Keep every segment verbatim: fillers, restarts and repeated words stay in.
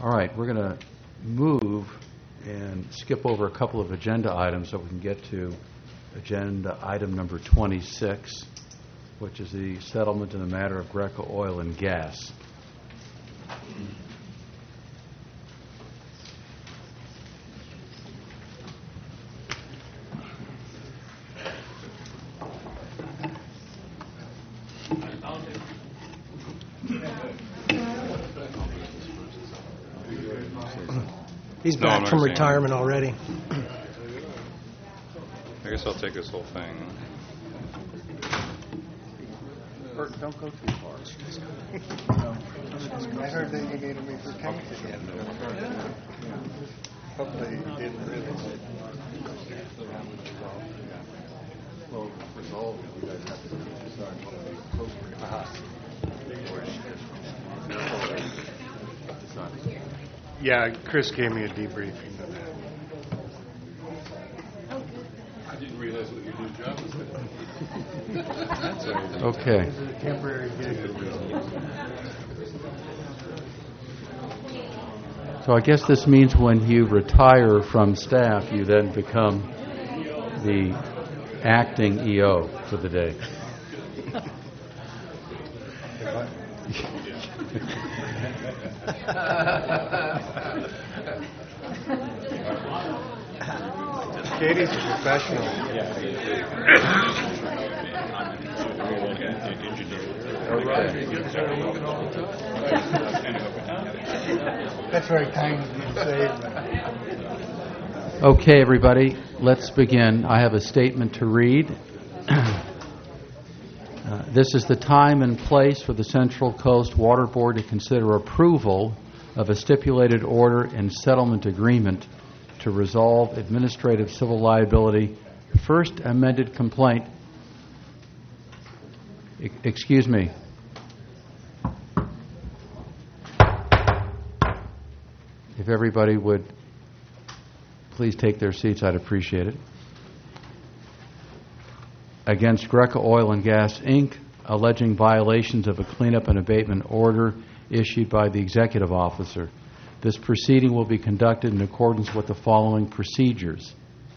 All right, we're going to move and skip over a couple of agenda items so we can get to agenda item number twenty-six, which is the settlement in the matter of Greco Oil and Gas. He's back No, from I'm retirement already. I guess I'll take this whole thing. Bert, don't go too far. I heard that you needed me for tanks again. Hopefully you didn't really. Well, resolve it. You guys have to decide what to post for Yeah, Chris gave me a debriefing of that. I didn't realize what your new job was. Okay. This is a temporary gig. So I guess this means when you retire from staff, you then become the acting E O for the day. Katie's a professional. That's very kind of you to say. Okay, everybody, let's begin. I have a statement to read. Uh, this is the time and place for the Central Coast Water Board to consider approval of a stipulated order and settlement agreement to resolve administrative civil liability first amended complaint. E- excuse me. If everybody would please take their seats, I'd appreciate it. Against Greco Oil and Gas, Incorporated, alleging violations of a cleanup and abatement order issued by the executive officer. This proceeding will be conducted in accordance with the following procedures.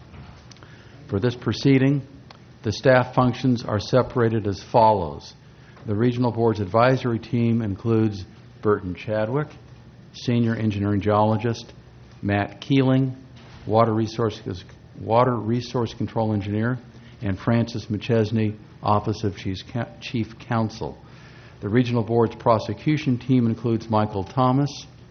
For this proceeding, the staff functions are separated as follows. The Regional Board's advisory team includes Burton Chadwick, Senior Engineering Geologist, Matt Keeling, Water Resources, Water Resource Control Engineer, and Francis McChesney, Office of Chief Counsel. The Regional Board's prosecution team includes Michael Thomas.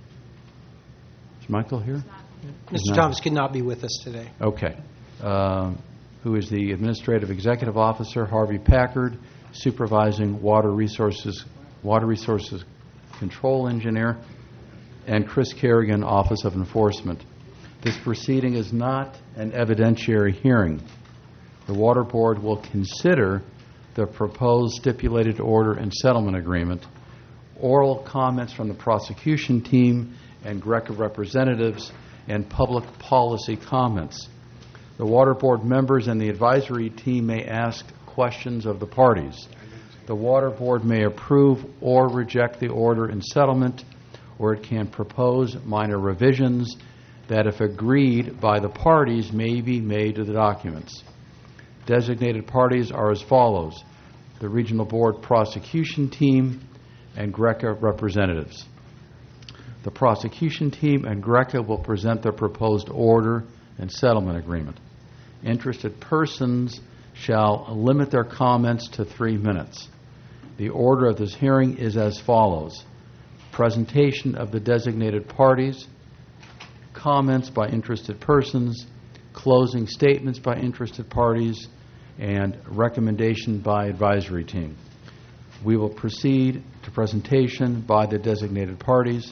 Is Michael here? Mister Thomas could not be with us today. Okay. Um, who is the Administrative Executive Officer, Harvey Packard, Supervising Water Resources, Water Resources Control Engineer, and Chris Kerrigan, Office of Enforcement. This proceeding is not an evidentiary hearing. The Water Board will consider the proposed stipulated order and settlement agreement, oral comments from the prosecution team and Greco representatives, and public policy comments. The Water Board members and the advisory team may ask questions of the parties. The Water Board may approve or reject the order and settlement, or it can propose minor revisions that, if agreed by the parties, may be made to the documents. Designated parties are as follows: the Regional Board prosecution team and Greco representatives. The prosecution team and Greco will present their proposed order and settlement agreement. Interested persons shall limit their comments to three minutes. The order of this hearing is as follows: presentation of the designated parties, comments by interested persons, closing statements by interested parties, and recommendation by advisory team. We will proceed to presentation by the designated parties.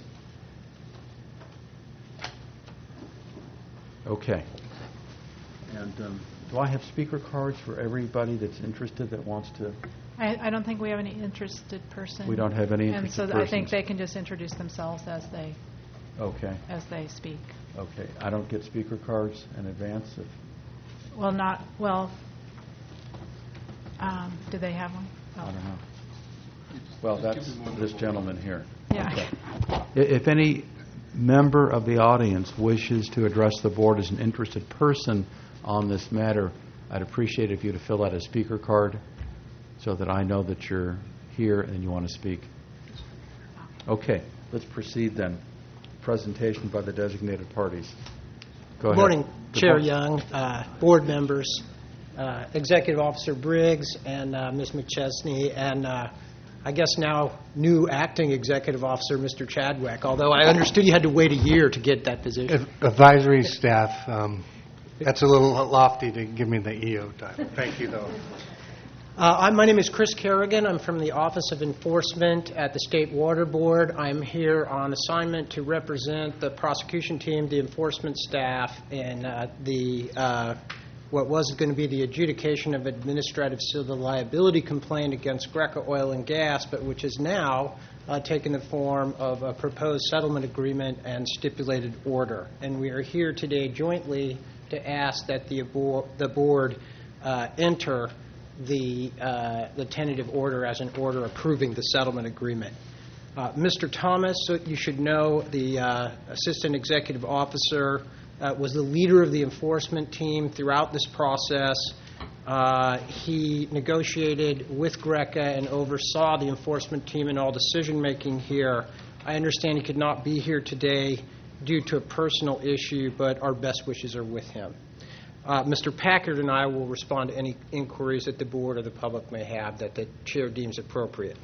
Okay. And um, do I have speaker cards for everybody that's interested that wants to? I, I don't think we have any interested person. We don't have any And interested so I think persons. they can just introduce themselves as they Okay. as they speak. Okay. I don't get speaker cards in advance? If, Well, not, well, um, do they have one? I don't know. Well, that's this gentleman here. Yeah. Okay. I- If any member of the audience wishes to address the board as an interested person on this matter, I'd appreciate it if you to fill out a speaker card so that I know that you're here and you want to speak. Okay, let's proceed then. Presentation by the designated parties. Go Good ahead. morning, Good Chair morning. Young, uh, board members, uh, Executive Officer Briggs, and uh, Miz McChesney, and uh, I guess now new acting Executive Officer, Mister Chadwick, although I understood you had to wait a year to get that position. Advisory staff, um, that's a little lofty to give me the E O title. Thank you, though. Uh, I'm, my name is Chris Kerrigan. I'm from the Office of Enforcement at the State Water Board. I'm here on assignment to represent the prosecution team, the enforcement staff, and uh, the uh, what was going to be the adjudication of administrative civil liability complaint against Greca Oil and Gas, but which is now uh, taken the form of a proposed settlement agreement and stipulated order. And we are here today jointly to ask that the, abo- the board uh, enter the, uh, the tentative order as an order approving the settlement agreement. Uh, Mister Thomas, so you should know, the uh, Assistant Executive Officer, uh, was the leader of the enforcement team throughout this process. Uh, he negotiated with Greca and oversaw the enforcement team in all decision-making here. I understand he could not be here today due to a personal issue, but our best wishes are with him. Uh, Mister Packard and I will respond to any inquiries that the board or the public may have that the chair deems appropriate.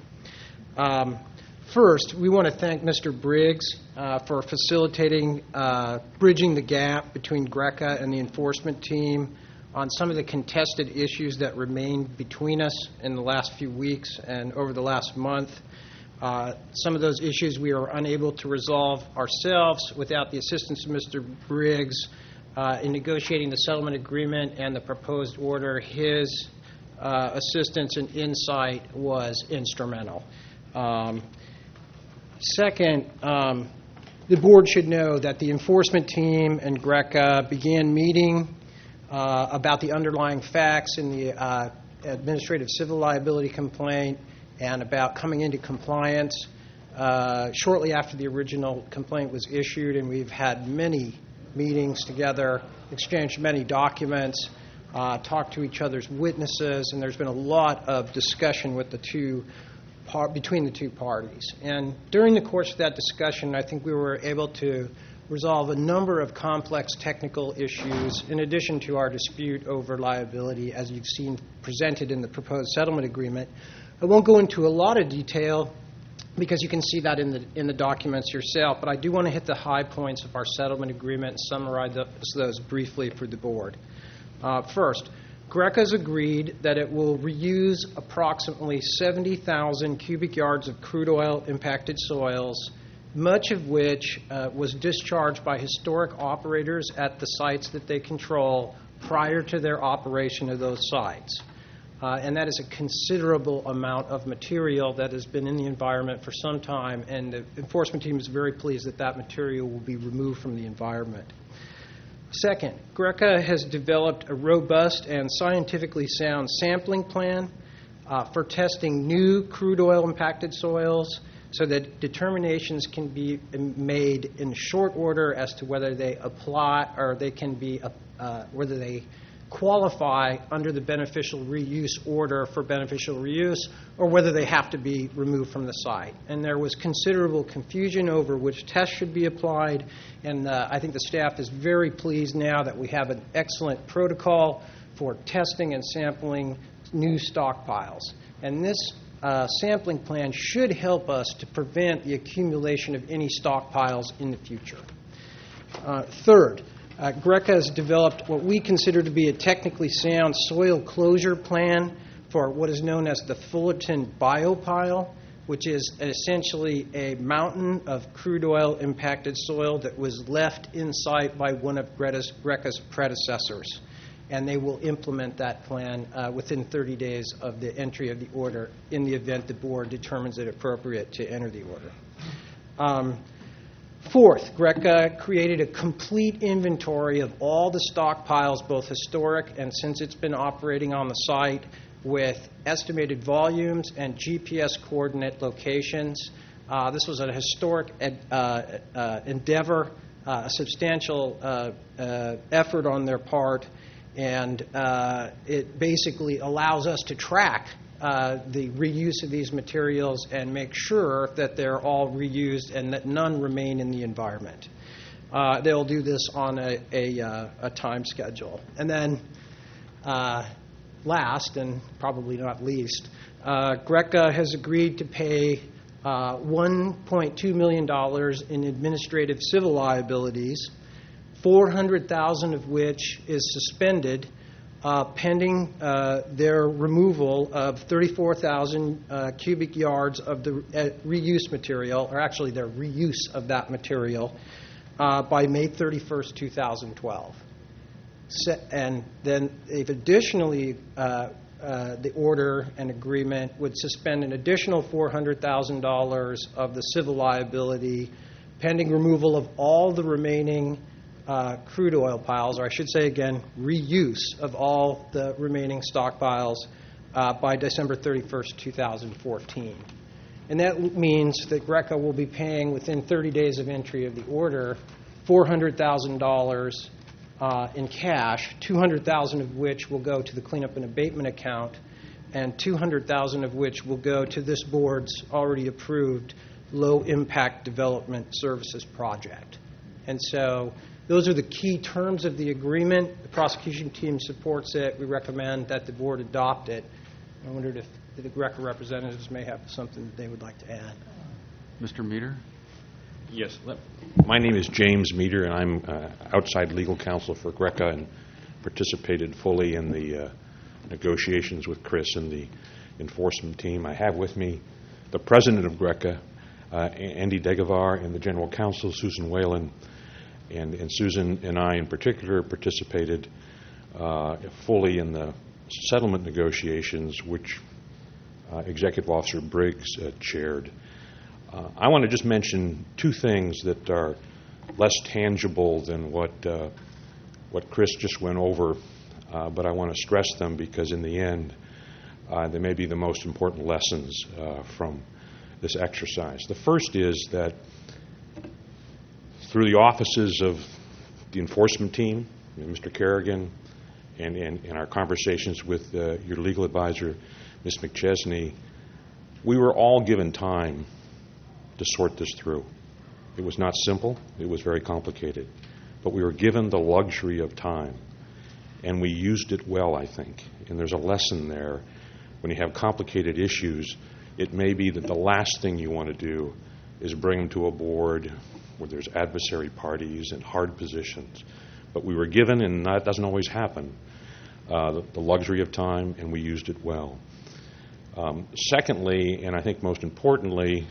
Um, first, we want to thank Mister Briggs uh, for facilitating uh, bridging the gap between Greca and the enforcement team on some of the contested issues that remained between us in the last few weeks and over the last month. Uh, some of those issues we were unable to resolve ourselves without the assistance of Mister Briggs. Uh, in negotiating the settlement agreement and the proposed order, his uh, assistance and insight was instrumental. Um, second, um, the board should know that the enforcement team and Greca began meeting uh, about the underlying facts in the uh, administrative civil liability complaint and about coming into compliance uh, shortly after the original complaint was issued, and we've had many meetings together, exchanged many documents, uh, talked to each other's witnesses, and there's been a lot of discussion with the two par- between the two parties. And during the course of that discussion, I think we were able to resolve a number of complex technical issues in addition to our dispute over liability, as you've seen presented in the proposed settlement agreement. I won't go into a lot of detail because you can see that in the in the documents yourself, but I do want to hit the high points of our settlement agreement and summarize those briefly for the board. Uh, first, Greca has agreed that it will reuse approximately seventy thousand cubic yards of crude oil impacted soils, much of which uh, was discharged by historic operators at the sites that they control prior to their operation of those sites. Uh, and that is a considerable amount of material that has been in the environment for some time, and the enforcement team is very pleased that that material will be removed from the environment. Second, Greca has developed a robust and scientifically sound sampling plan uh, for testing new crude oil impacted soils so that determinations can be made in short order as to whether they apply or they can be, uh, whether they qualify under the beneficial reuse order for beneficial reuse, or whether they have to be removed from the site. And there was considerable confusion over which tests should be applied, and uh, I think the staff is very pleased now that we have an excellent protocol for testing and sampling new stockpiles. And this uh, sampling plan should help us to prevent the accumulation of any stockpiles in the future. Uh, third, Uh, Greca has developed what we consider to be a technically sound soil closure plan for what is known as the Fullerton biopile, which is essentially a mountain of crude oil impacted soil that was left in sight by one of Greca's, Greca's predecessors. And they will implement that plan uh, within thirty days of the entry of the order in the event the board determines it appropriate to enter the order. Um, Fourth, Greca created a complete inventory of all the stockpiles, both historic and since it's been operating on the site, with estimated volumes and G P S coordinate locations. Uh, This was a historic ed- uh, uh, endeavor, uh, a substantial uh, uh, effort on their part, and uh, it basically allows us to track uh, the reuse of these materials and make sure that they're all reused and that none remain in the environment. Uh, They'll do this on a, a, uh, a time schedule. And then uh, last, and probably not least, uh, Greca has agreed to pay uh, one point two million dollars in administrative civil liabilities, four hundred thousand dollars of which is suspended uh, pending uh, their removal of thirty-four thousand uh, cubic yards of the uh, reuse material, or actually their reuse of that material, uh, by May thirty-first, two thousand twelve. Se- and then they've additionally, uh, uh, the order and agreement would suspend an additional four hundred thousand dollars of the civil liability pending removal of all the remaining uh, crude oil piles, or I should say again, reuse of all the remaining stockpiles uh, by December thirty-first, two thousand fourteen. And that means that Greca will be paying within thirty days of entry of the order four hundred thousand dollars Uh, in cash, two hundred thousand dollars of which will go to the cleanup and abatement account, and two hundred thousand dollars of which will go to this board's already approved low-impact development services project. And so those are the key terms of the agreement. The prosecution team supports it. We recommend that the board adopt it. I wondered if the Greca representatives may have something that they would like to add. Mister Meter? Yes. let- My name is James Meter, and I'm uh, outside legal counsel for Greca and participated fully in the uh, negotiations with Chris and the enforcement team. I have with me the president of Greca, uh, Andy Degavar, and the general counsel, Susan Whalen. And, and Susan and I in particular participated uh, fully in the settlement negotiations, which uh, Executive Officer Briggs uh, chaired. Uh, I want to just mention two things that are less tangible than what uh, what Chris just went over, uh, but I want to stress them because in the end, uh, they may be the most important lessons uh, from this exercise. The first is that through the offices of the enforcement team, you know, Mister Kerrigan, and in our conversations with uh, your legal advisor, Miz McChesney, we were all given time to sort this through. It was not simple. It was very complicated. But we were given the luxury of time, and we used it well, I think. And there's a lesson there. When you have complicated issues, it may be that the last thing you want to do is bring them to a board where there's adversary parties and hard positions. But we were given, and that doesn't always happen, uh, the, the luxury of time, and we used it well. Um, secondly, and I think most importantly,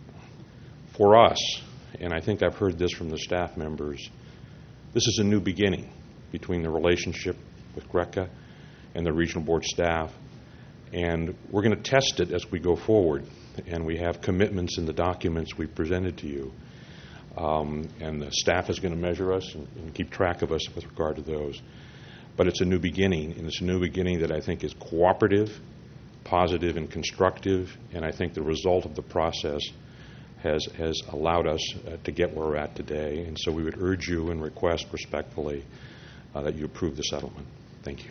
for us, and I think I've heard this from the staff members, this is a new beginning between the relationship with Greca and the regional board staff, and we're going to test it as we go forward, and we have commitments in the documents we presented to you, um, and the staff is going to measure us and, and keep track of us with regard to those. But it's a new beginning, and it's a new beginning that I think is cooperative, positive, and constructive, and I think the result of the process has has allowed us uh, to get where we're at today. And so we would urge you and request respectfully uh, that you approve the settlement. Thank you.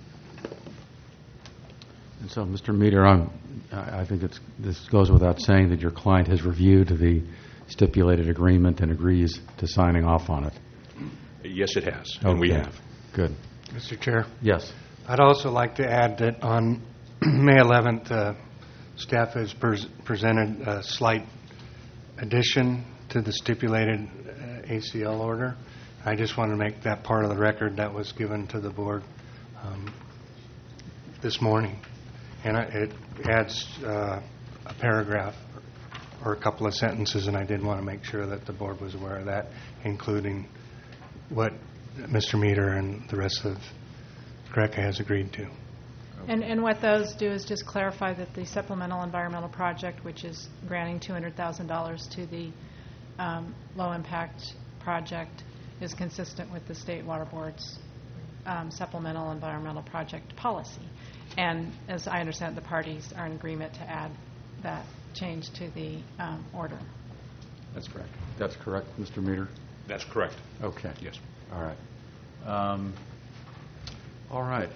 And so, Mister Meter, I'm, I I think it's, this goes without saying that your client has reviewed the stipulated agreement and agrees to signing off on it. Yes, it has, and we Okay. have. Good. Mister Chair, Yes. I'd also like to add that on May eleventh, uh, staff has pres- presented a slight addition to the stipulated uh, A C L order. I just want to make that part of the record that was given to the board um, this morning. And I- it adds uh, a paragraph or a couple of sentences, and I did want to make sure that the board was aware of that, including what Mister Meter and the rest of Greca has agreed to. And, and what those do is just clarify that the supplemental environmental project, which is granting two hundred thousand dollars to the um, low-impact project, is consistent with the State Water Board's um, supplemental environmental project policy. And as I understand, the parties are in agreement to add that change to the um, order. That's correct. That's correct, Mister Meter? That's correct. Okay. Yes. All right. Um, All right.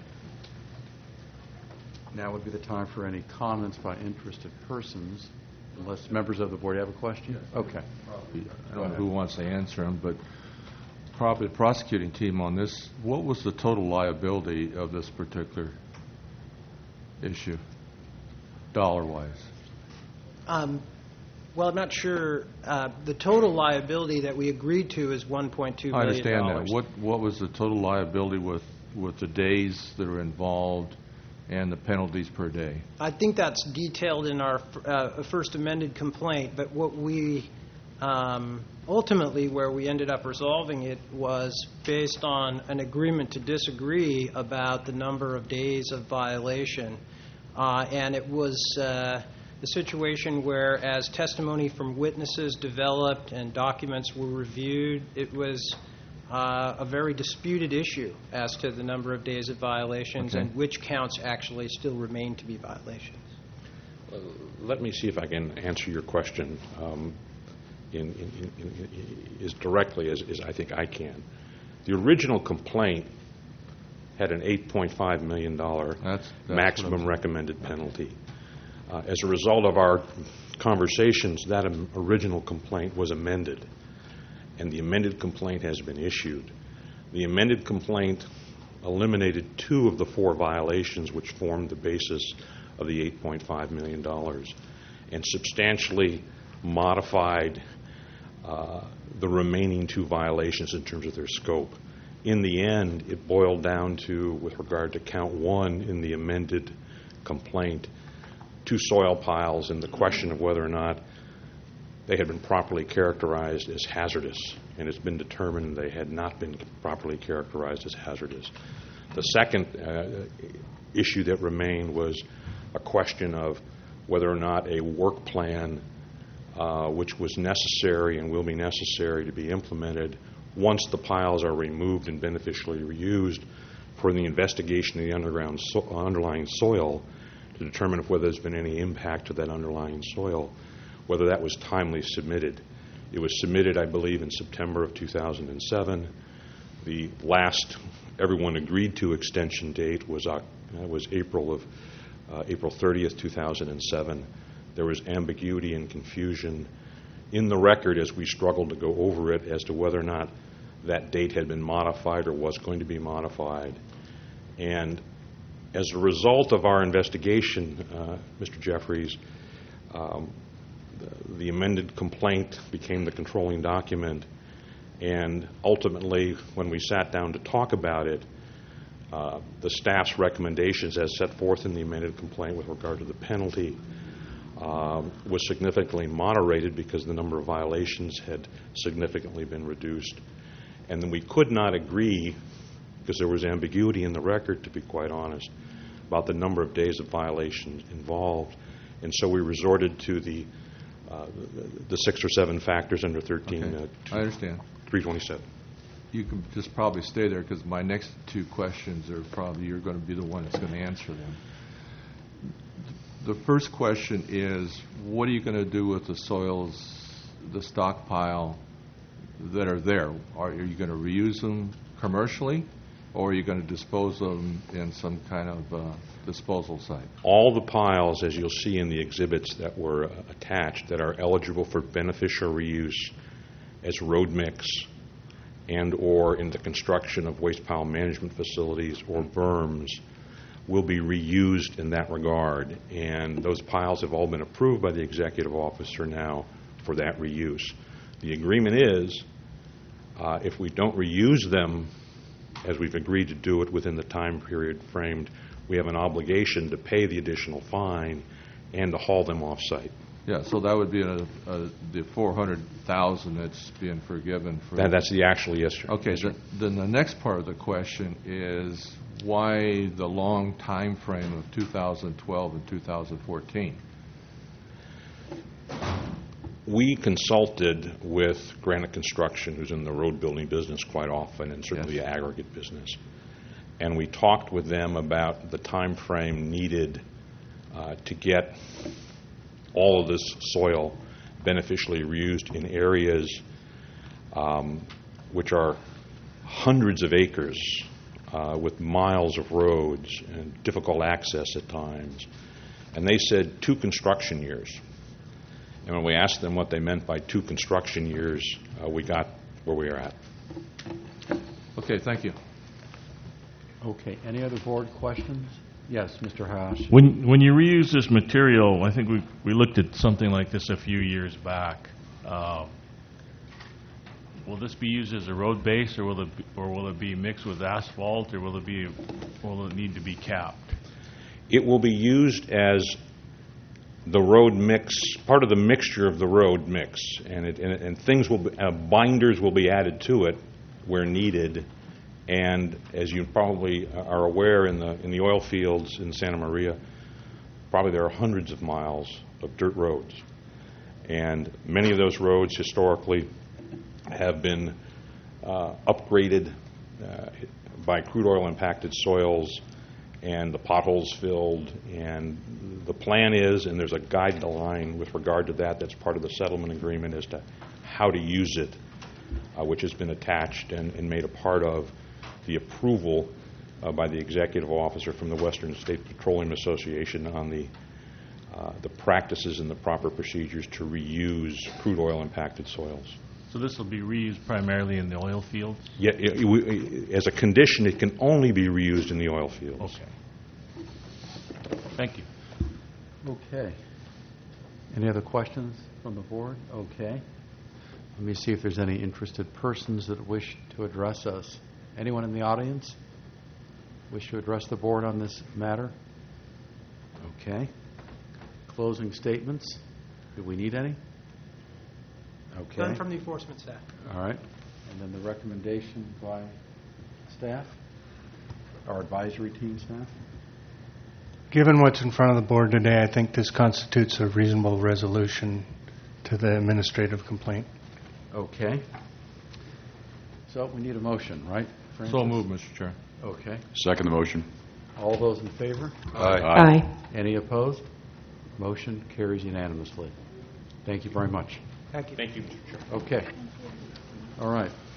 Now would be the time for any comments by interested persons, unless members of the board have a question? Okay. I don't know who wants to answer them, but probably the prosecuting team on this, what was the total liability of this particular issue, dollar-wise? Um, Well, I'm not sure. Uh, The total liability that we agreed to is one point two I million dollars. understand that. What, what was the total liability with, with the days that are involved and the penalties per day? I think that's detailed in our uh, first amended complaint, but what we, um, ultimately, where we ended up resolving it was based on an agreement to disagree about the number of days of violation. Uh, And it was uh, the situation where, as testimony from witnesses developed and documents were reviewed, it was uh, a very disputed issue as to the number of days of violations Okay. and which counts actually still remain to be violations. Uh, Let me see if I can answer your question um, in, in, in, in, as directly as, as I think I can. The original complaint had an eight point five million dollars That's- that's what maximum I'm- recommended penalty. Uh, as a result of our conversations, that um, original complaint was amended, and the amended complaint has been issued. The amended complaint eliminated two of the four violations which formed the basis of the eight point five million dollars and substantially modified uh, the remaining two violations in terms of their scope. In the end, it boiled down to, with regard to count one in the amended complaint, two soil piles and the question of whether or not they had been properly characterized as hazardous, and it's been determined they had not been properly characterized as hazardous. The second uh, issue that remained was a question of whether or not a work plan uh, which was necessary and will be necessary to be implemented once the piles are removed and beneficially reused for the investigation of the underground so- underlying soil to determine if whether there's been any impact to that underlying soil, whether that was timely submitted. It was submitted, I believe, in September of two thousand seven. The last everyone agreed to extension date was uh, was April of uh, April thirtieth, two thousand seven. There was ambiguity and confusion in the record as we struggled to go over it as to whether or not that date had been modified or was going to be modified. And as a result of our investigation, uh, Mister Jeffries, um, the, the amended complaint became the controlling document, and ultimately, when we sat down to talk about it, uh, the staff's recommendations as set forth in the amended complaint with regard to the penalty uh, was significantly moderated because the number of violations had significantly been reduced. And then we could not agree, because there was ambiguity in the record, to be quite honest, about the number of days of violations involved. And so we resorted to the uh, the, the six or seven factors under thirteen Okay. uh, I understand. three twenty-seven. You can just probably stay there because my next two questions are probably you're going to be the one that's going to answer them. The first question is, what are you going to do with the soils, the stockpile that are there? Are you going to reuse them commercially, or are you going to dispose of them in some kind of uh, disposal site? All the piles, as you'll see in the exhibits that were uh, attached, that are eligible for beneficial reuse as road mix and or in the construction of waste pile management facilities or berms will be reused in that regard. And those piles have all been approved by the executive officer now for that reuse. The agreement is, uh, if we don't reuse them, as we've agreed to do it within the time period framed, we have an obligation to pay the additional fine and to haul them off-site. Yeah, so that would be a, a, the four hundred thousand that's being forgiven for. That, that's the actual, yes, sir. Okay, Yes, sir. then, then the next part of the question is why the long time frame of two thousand twelve and two thousand fourteen? We consulted with Granite Construction, who's in the road building business quite often, and certainly Yes. the aggregate business. And we talked with them about the time frame needed uh, to get all of this soil beneficially reused in areas um, which are hundreds of acres uh, with miles of roads and difficult access at times. And they said two construction years. And when we asked them what they meant by two construction years, uh, we got where we are at. Okay, thank you. Okay, any other board questions? Yes, Mister Haas. When when you reuse this material, I think we we looked at something like this a few years back. Uh, will this be used as a road base, or will it be, or will it be mixed with asphalt, or will it be will it need to be capped? It will be used as the road mix, part of the mixture of the road mix, and it, and, and things will be, uh, binders will be added to it where needed. And as you probably are aware, in the in the oil fields in Santa Maria, probably there are hundreds of miles of dirt roads, and many of those roads historically have been uh, upgraded uh, by crude oil impacted soils, and the potholes filled. And the plan is, and there's a guideline with regard to that that's part of the settlement agreement as to how to use it, uh, which has been attached and, and made a part of the approval uh, by the executive officer from the Western State Petroleum Association on the uh, the practices and the proper procedures to reuse crude oil impacted soils. So this will be reused primarily in the oil fields? Yeah, it, it, as a condition, it can only be reused in the oil fields. Okay. Thank you. Okay. Any other questions from the board? Okay. Let me see if there's any interested persons that wish to address us. Anyone in the audience wish to address the board on this matter? Okay. Closing statements. Do we need any? Okay. None from the enforcement staff. All right. And then the recommendation by staff, our advisory team staff? Given what's in front of the board today, I think this constitutes a reasonable resolution to the administrative complaint. Okay. So we need a motion, right, Francis? So moved, Mister Chair. Okay. Second the motion. All those in favor? Aye. Any opposed? Motion carries unanimously. Thank you very much. Thank you. Thank you, Mister Chair. Okay. All right.